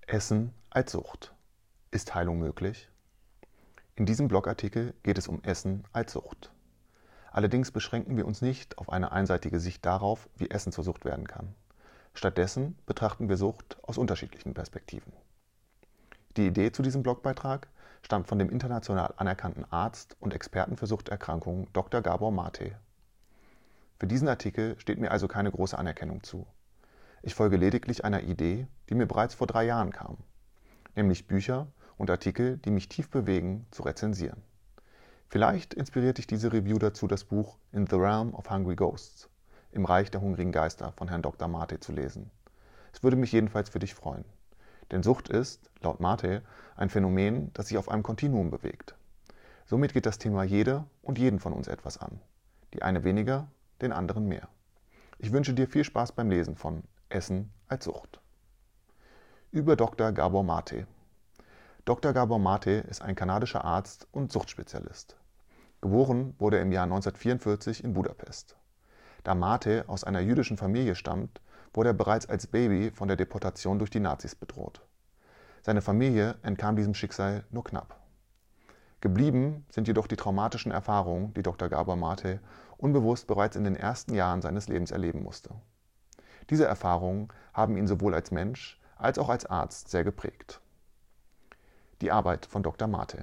Essen als Sucht. Ist Heilung möglich? In diesem Blogartikel geht es um Essen als Sucht. Allerdings beschränken wir uns nicht auf eine einseitige Sicht darauf, wie Essen zur Sucht werden kann. Stattdessen betrachten wir Sucht aus unterschiedlichen Perspektiven. Die Idee zu diesem Blogbeitrag stammt von dem international anerkannten Arzt und Experten für Suchterkrankungen Dr. Gabor Mate. Für diesen Artikel steht mir also keine große Anerkennung zu. Ich folge lediglich einer Idee, die mir bereits vor 3 Jahren kam, nämlich Bücher und Artikel, die mich tief bewegen, zu rezensieren. Vielleicht inspiriert dich diese Review dazu, das Buch In the Realm of Hungry Ghosts, im Reich der hungrigen Geister von Herrn Dr. Mate zu lesen. Es würde mich jedenfalls für dich freuen. Denn Sucht ist, laut Mate, ein Phänomen, das sich auf einem Kontinuum bewegt. Somit geht das Thema jede und jeden von uns etwas an. Die eine weniger, den anderen mehr. Ich wünsche dir viel Spaß beim Lesen von Essen als Sucht. Über Dr. Gabor Mate. Dr. Gabor Mate ist ein kanadischer Arzt und Suchtspezialist. Geboren wurde er im Jahr 1944 in Budapest. Da Mate aus einer jüdischen Familie stammt, wurde er bereits als Baby von der Deportation durch die Nazis bedroht. Seine Familie entkam diesem Schicksal nur knapp. Geblieben sind jedoch die traumatischen Erfahrungen, die Dr. Gabor Mate unbewusst bereits in den ersten Jahren seines Lebens erleben musste. Diese Erfahrungen haben ihn sowohl als Mensch als auch als Arzt sehr geprägt. Die Arbeit von Dr. Mate.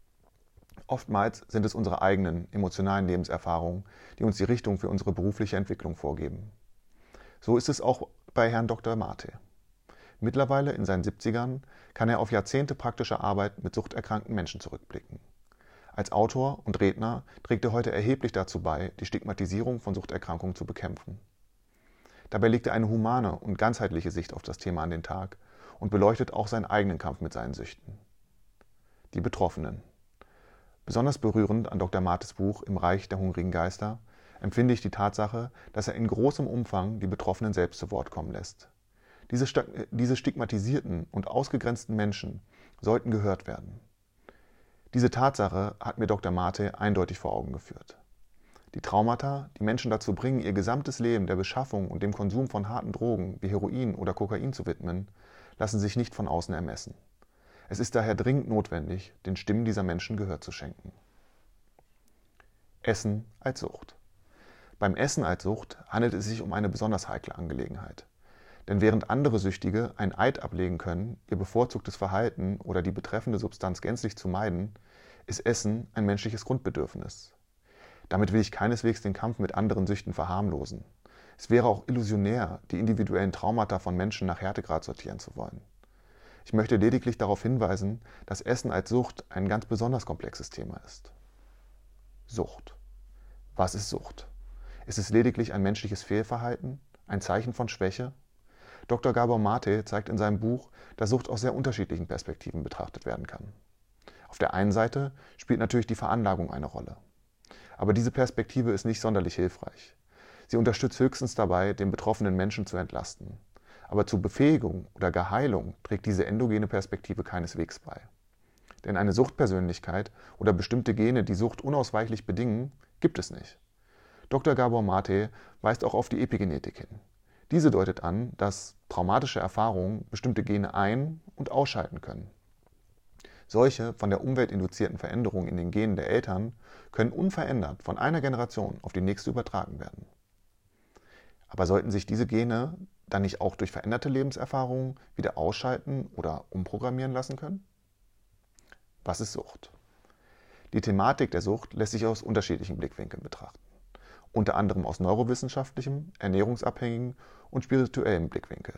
Oftmals sind es unsere eigenen emotionalen Lebenserfahrungen, die uns die Richtung für unsere berufliche Entwicklung vorgeben. So ist es auch bei Herrn Dr. Mate. Mittlerweile in seinen 70ern kann er auf Jahrzehnte praktischer Arbeit mit suchterkrankten Menschen zurückblicken. Als Autor und Redner trägt er heute erheblich dazu bei, die Stigmatisierung von Suchterkrankungen zu bekämpfen. Dabei legt er eine humane und ganzheitliche Sicht auf das Thema an den Tag und beleuchtet auch seinen eigenen Kampf mit seinen Süchten. Die Betroffenen. Besonders berührend an Dr. Mates Buch Im Reich der hungrigen Geister empfinde ich die Tatsache, dass er in großem Umfang die Betroffenen selbst zu Wort kommen lässt. Diese stigmatisierten und ausgegrenzten Menschen sollten gehört werden. Diese Tatsache hat mir Dr. Mate eindeutig vor Augen geführt. Die Traumata, die Menschen dazu bringen, ihr gesamtes Leben der Beschaffung und dem Konsum von harten Drogen wie Heroin oder Kokain zu widmen, lassen sich nicht von außen ermessen. Es ist daher dringend notwendig, den Stimmen dieser Menschen Gehör zu schenken. Essen als Sucht. Beim Essen als Sucht handelt es sich um eine besonders heikle Angelegenheit. Denn während andere Süchtige einen Eid ablegen können, ihr bevorzugtes Verhalten oder die betreffende Substanz gänzlich zu meiden, ist Essen ein menschliches Grundbedürfnis. Damit will ich keineswegs den Kampf mit anderen Süchten verharmlosen. Es wäre auch illusionär, die individuellen Traumata von Menschen nach Härtegrad sortieren zu wollen. Ich möchte lediglich darauf hinweisen, dass Essen als Sucht ein ganz besonders komplexes Thema ist. Sucht. Was ist Sucht? Ist es lediglich ein menschliches Fehlverhalten? Ein Zeichen von Schwäche? Dr. Gabor Mate zeigt in seinem Buch, dass Sucht aus sehr unterschiedlichen Perspektiven betrachtet werden kann. Auf der einen Seite spielt natürlich die Veranlagung eine Rolle. Aber diese Perspektive ist nicht sonderlich hilfreich. Sie unterstützt höchstens dabei, den betroffenen Menschen zu entlasten. Aber zur Befähigung oder gar Heilung trägt diese endogene Perspektive keineswegs bei. Denn eine Suchtpersönlichkeit oder bestimmte Gene, die Sucht unausweichlich bedingen, gibt es nicht. Dr. Gabor Mate weist auch auf die Epigenetik hin. Diese deutet an, dass traumatische Erfahrungen bestimmte Gene ein- und ausschalten können. Solche von der Umwelt induzierten Veränderungen in den Genen der Eltern können unverändert von einer Generation auf die nächste übertragen werden. Aber sollten sich diese Gene dann nicht auch durch veränderte Lebenserfahrungen wieder ausschalten oder umprogrammieren lassen können? Was ist Sucht? Die Thematik der Sucht lässt sich aus unterschiedlichen Blickwinkeln betrachten. Unter anderem aus neurowissenschaftlichem, ernährungsabhängigem und spirituellem Blickwinkel.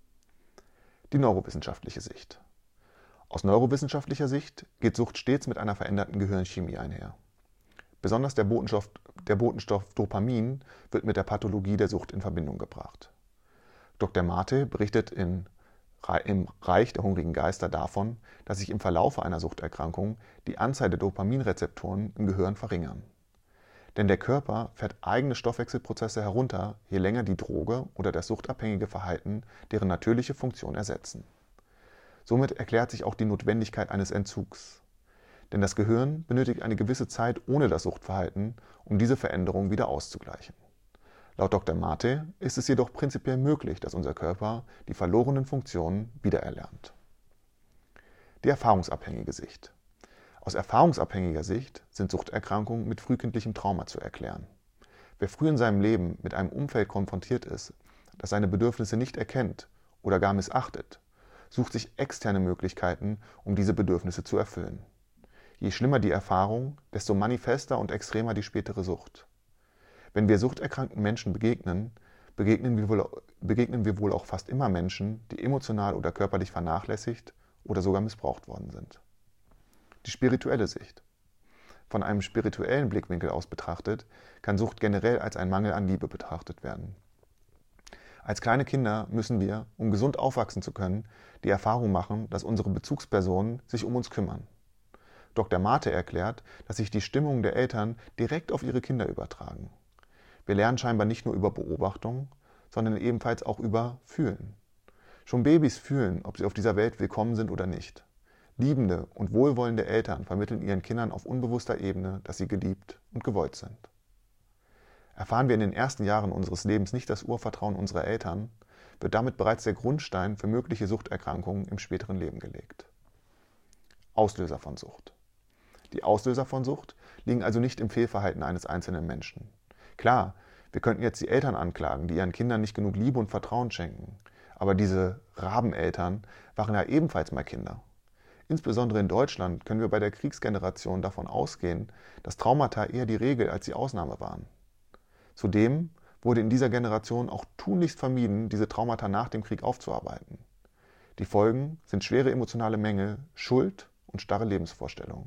Die neurowissenschaftliche Sicht. Aus neurowissenschaftlicher Sicht geht Sucht stets mit einer veränderten Gehirnchemie einher. Besonders der Botenstoff Dopamin wird mit der Pathologie der Sucht in Verbindung gebracht. Dr. Mate berichtet im Reich der hungrigen Geister davon, dass sich im Verlaufe einer Suchterkrankung die Anzahl der Dopaminrezeptoren im Gehirn verringern. Denn der Körper fährt eigene Stoffwechselprozesse herunter, je länger die Droge oder das suchtabhängige Verhalten deren natürliche Funktion ersetzen. Somit erklärt sich auch die Notwendigkeit eines Entzugs. Denn das Gehirn benötigt eine gewisse Zeit ohne das Suchtverhalten, um diese Veränderung wieder auszugleichen. Laut Dr. Mate ist es jedoch prinzipiell möglich, dass unser Körper die verlorenen Funktionen wiedererlernt. Die erfahrungsabhängige Sicht. Aus erfahrungsabhängiger Sicht sind Suchterkrankungen mit frühkindlichem Trauma zu erklären. Wer früh in seinem Leben mit einem Umfeld konfrontiert ist, das seine Bedürfnisse nicht erkennt oder gar missachtet, sucht sich externe Möglichkeiten, um diese Bedürfnisse zu erfüllen. Je schlimmer die Erfahrung, desto manifester und extremer die spätere Sucht. Wenn wir suchterkrankten Menschen begegnen wir wohl auch fast immer Menschen, die emotional oder körperlich vernachlässigt oder sogar missbraucht worden sind. Die spirituelle Sicht. Von einem spirituellen Blickwinkel aus betrachtet, kann Sucht generell als ein Mangel an Liebe betrachtet werden. Als kleine Kinder müssen wir, um gesund aufwachsen zu können, die Erfahrung machen, dass unsere Bezugspersonen sich um uns kümmern. Dr. Mate erklärt, dass sich die Stimmungen der Eltern direkt auf ihre Kinder übertragen. Wir lernen scheinbar nicht nur über Beobachtung, sondern ebenfalls auch über Fühlen. Schon Babys fühlen, ob sie auf dieser Welt willkommen sind oder nicht. Liebende und wohlwollende Eltern vermitteln ihren Kindern auf unbewusster Ebene, dass sie geliebt und gewollt sind. Erfahren wir in den ersten Jahren unseres Lebens nicht das Urvertrauen unserer Eltern, wird damit bereits der Grundstein für mögliche Suchterkrankungen im späteren Leben gelegt. Auslöser von Sucht. Die Auslöser von Sucht liegen also nicht im Fehlverhalten eines einzelnen Menschen. Klar, wir könnten jetzt die Eltern anklagen, die ihren Kindern nicht genug Liebe und Vertrauen schenken. Aber diese Rabeneltern waren ja ebenfalls mal Kinder. Insbesondere in Deutschland können wir bei der Kriegsgeneration davon ausgehen, dass Traumata eher die Regel als die Ausnahme waren. Zudem wurde in dieser Generation auch tunlichst vermieden, diese Traumata nach dem Krieg aufzuarbeiten. Die Folgen sind schwere emotionale Mängel, Schuld und starre Lebensvorstellungen.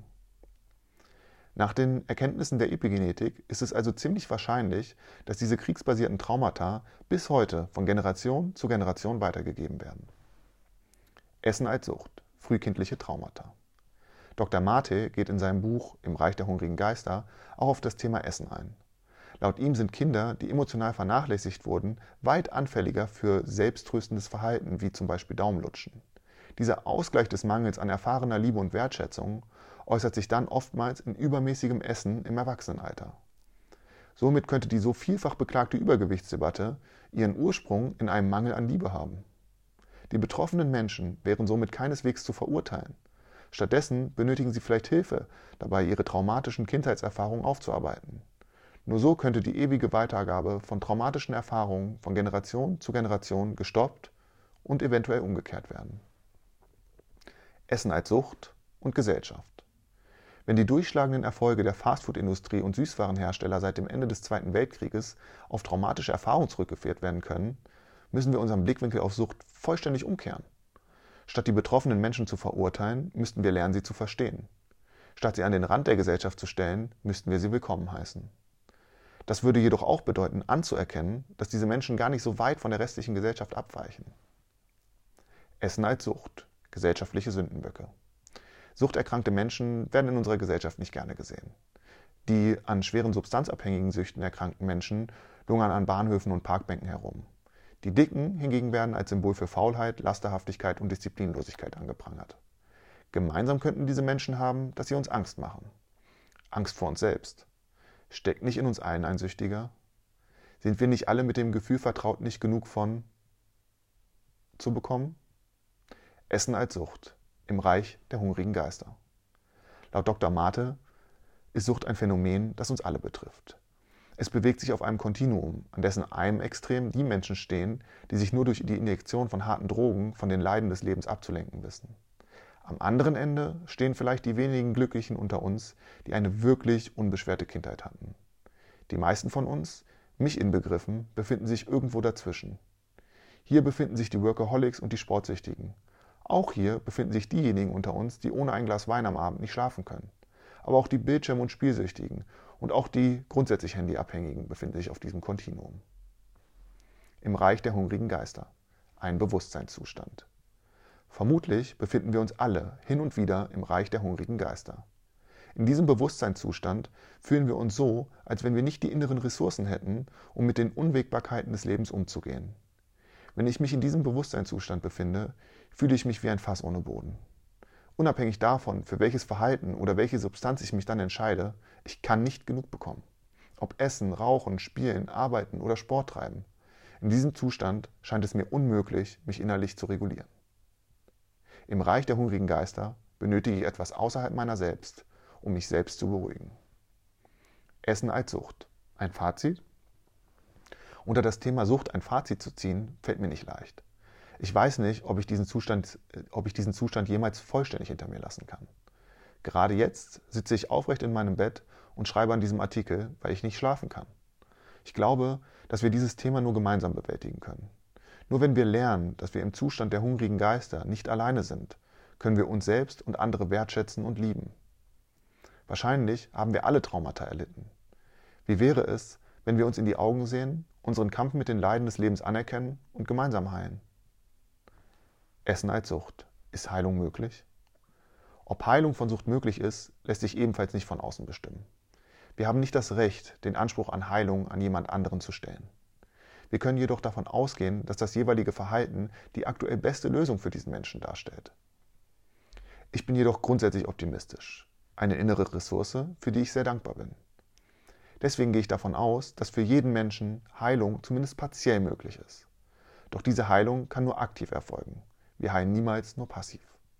Nach den Erkenntnissen der Epigenetik ist es also ziemlich wahrscheinlich, dass diese kriegsbasierten Traumata bis heute von Generation zu Generation weitergegeben werden. Essen als Sucht. Frühkindliche Traumata. Dr. Mate geht in seinem Buch Im Reich der hungrigen Geister auch auf das Thema Essen ein. Laut ihm sind Kinder, die emotional vernachlässigt wurden, weit anfälliger für selbsttröstendes Verhalten, wie zum Beispiel Daumenlutschen. Dieser Ausgleich des Mangels an erfahrener Liebe und Wertschätzung äußert sich dann oftmals in übermäßigem Essen im Erwachsenenalter. Somit könnte die so vielfach beklagte Übergewichtsdebatte ihren Ursprung in einem Mangel an Liebe haben. Die betroffenen Menschen wären somit keineswegs zu verurteilen. Stattdessen benötigen sie vielleicht Hilfe, dabei ihre traumatischen Kindheitserfahrungen aufzuarbeiten. Nur so könnte die ewige Weitergabe von traumatischen Erfahrungen von Generation zu Generation gestoppt und eventuell umgekehrt werden. Essen als Sucht und Gesellschaft. Wenn die durchschlagenden Erfolge der Fastfood-Industrie und Süßwarenhersteller seit dem Ende des Zweiten Weltkrieges auf traumatische Erfahrungen zurückgeführt werden können, müssen wir unseren Blickwinkel auf Sucht vollständig umkehren. Statt die betroffenen Menschen zu verurteilen, müssten wir lernen, sie zu verstehen. Statt sie an den Rand der Gesellschaft zu stellen, müssten wir sie willkommen heißen. Das würde jedoch auch bedeuten, anzuerkennen, dass diese Menschen gar nicht so weit von der restlichen Gesellschaft abweichen. Essen als Sucht. Gesellschaftliche Sündenböcke. Suchterkrankte Menschen werden in unserer Gesellschaft nicht gerne gesehen. Die an schweren substanzabhängigen Süchten erkrankten Menschen lungern an Bahnhöfen und Parkbänken herum. Die Dicken hingegen werden als Symbol für Faulheit, Lasterhaftigkeit und Disziplinlosigkeit angeprangert. Gemeinsam könnten diese Menschen haben, dass sie uns Angst machen. Angst vor uns selbst. Steckt nicht in uns allen ein Süchtiger? Sind wir nicht alle mit dem Gefühl vertraut, nicht genug von zu bekommen? Essen als Sucht. Im Reich der hungrigen Geister. Laut Dr. Mate ist Sucht ein Phänomen, das uns alle betrifft. Es bewegt sich auf einem Kontinuum, an dessen einem Extrem die Menschen stehen, die sich nur durch die Injektion von harten Drogen von den Leiden des Lebens abzulenken wissen. Am anderen Ende stehen vielleicht die wenigen Glücklichen unter uns, die eine wirklich unbeschwerte Kindheit hatten. Die meisten von uns, mich inbegriffen, befinden sich irgendwo dazwischen. Hier befinden sich die Workaholics und die Sportsüchtigen. Auch hier befinden sich diejenigen unter uns, die ohne ein Glas Wein am Abend nicht schlafen können. Aber auch die Bildschirm- und Spielsüchtigen und auch die grundsätzlich Handyabhängigen befinden sich auf diesem Kontinuum. Im Reich der hungrigen Geister. Ein Bewusstseinszustand. Vermutlich befinden wir uns alle hin und wieder im Reich der hungrigen Geister. In diesem Bewusstseinszustand fühlen wir uns so, als wenn wir nicht die inneren Ressourcen hätten, um mit den Unwägbarkeiten des Lebens umzugehen. Wenn ich mich in diesem Bewusstseinszustand befinde, fühle ich mich wie ein Fass ohne Boden. Unabhängig davon, für welches Verhalten oder welche Substanz ich mich dann entscheide, ich kann nicht genug bekommen. Ob Essen, Rauchen, Spielen, Arbeiten oder Sport treiben. In diesem Zustand scheint es mir unmöglich, mich innerlich zu regulieren. Im Reich der hungrigen Geister benötige ich etwas außerhalb meiner selbst, um mich selbst zu beruhigen. Essen als Sucht. Ein Fazit? Unter das Thema Sucht ein Fazit zu ziehen, fällt mir nicht leicht. Ich weiß nicht, ob ich diesen Zustand jemals vollständig hinter mir lassen kann. Gerade jetzt sitze ich aufrecht in meinem Bett und schreibe an diesem Artikel, weil ich nicht schlafen kann. Ich glaube, dass wir dieses Thema nur gemeinsam bewältigen können. Nur wenn wir lernen, dass wir im Zustand der hungrigen Geister nicht alleine sind, können wir uns selbst und andere wertschätzen und lieben. Wahrscheinlich haben wir alle Traumata erlitten. Wie wäre es, wenn wir uns in die Augen sehen, unseren Kampf mit den Leiden des Lebens anerkennen und gemeinsam heilen? Essen als Sucht. Ist Heilung möglich? Ob Heilung von Sucht möglich ist, lässt sich ebenfalls nicht von außen bestimmen. Wir haben nicht das Recht, den Anspruch an Heilung an jemand anderen zu stellen. Wir können jedoch davon ausgehen, dass das jeweilige Verhalten die aktuell beste Lösung für diesen Menschen darstellt. Ich bin jedoch grundsätzlich optimistisch. Eine innere Ressource, für die ich sehr dankbar bin. Deswegen gehe ich davon aus, dass für jeden Menschen Heilung zumindest partiell möglich ist. Doch diese Heilung kann nur aktiv erfolgen. Wir heilen niemals nur passiv.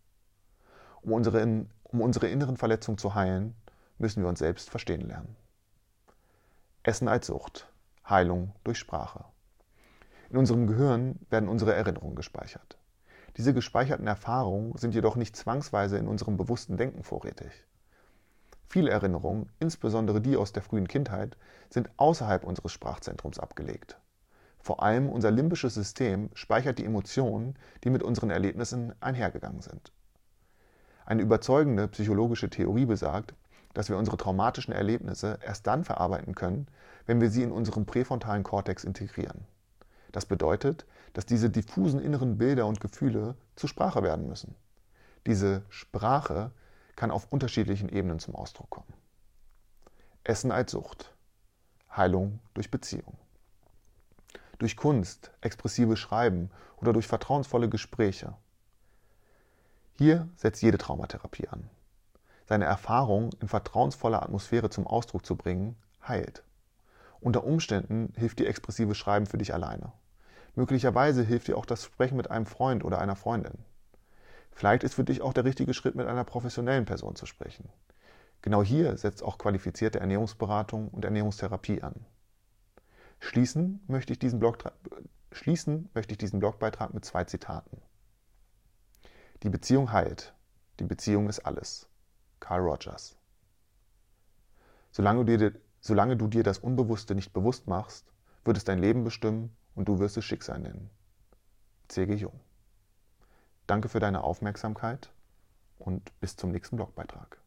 Um unsere inneren Verletzungen zu heilen, müssen wir uns selbst verstehen lernen. Essen als Sucht. Heilung durch Sprache. In unserem Gehirn werden unsere Erinnerungen gespeichert. Diese gespeicherten Erfahrungen sind jedoch nicht zwangsweise in unserem bewussten Denken vorrätig. Viele Erinnerungen, insbesondere die aus der frühen Kindheit, sind außerhalb unseres Sprachzentrums abgelegt. Vor allem unser limbisches System speichert die Emotionen, die mit unseren Erlebnissen einhergegangen sind. Eine überzeugende psychologische Theorie besagt, dass wir unsere traumatischen Erlebnisse erst dann verarbeiten können, wenn wir sie in unserem präfrontalen Kortex integrieren. Das bedeutet, dass diese diffusen inneren Bilder und Gefühle zur Sprache werden müssen. Diese Sprache kann auf unterschiedlichen Ebenen zum Ausdruck kommen. Essen als Sucht. Heilung durch Beziehung. Durch Kunst, expressives Schreiben oder durch vertrauensvolle Gespräche. Hier setzt jede Traumatherapie an. Seine Erfahrung in vertrauensvoller Atmosphäre zum Ausdruck zu bringen, heilt. Unter Umständen hilft dir expressives Schreiben für dich alleine. Möglicherweise hilft dir auch das Sprechen mit einem Freund oder einer Freundin. Vielleicht ist für dich auch der richtige Schritt, mit einer professionellen Person zu sprechen. Genau hier setzt auch qualifizierte Ernährungsberatung und Ernährungstherapie an. Schließen möchte ich diesen Blogbeitrag mit 2 Zitaten. Die Beziehung heilt. Die Beziehung ist alles. Carl Rogers. Solange du dir das Unbewusste nicht bewusst machst, wird es dein Leben bestimmen und du wirst es Schicksal nennen. C.G. Jung. Danke für deine Aufmerksamkeit und bis zum nächsten Blogbeitrag.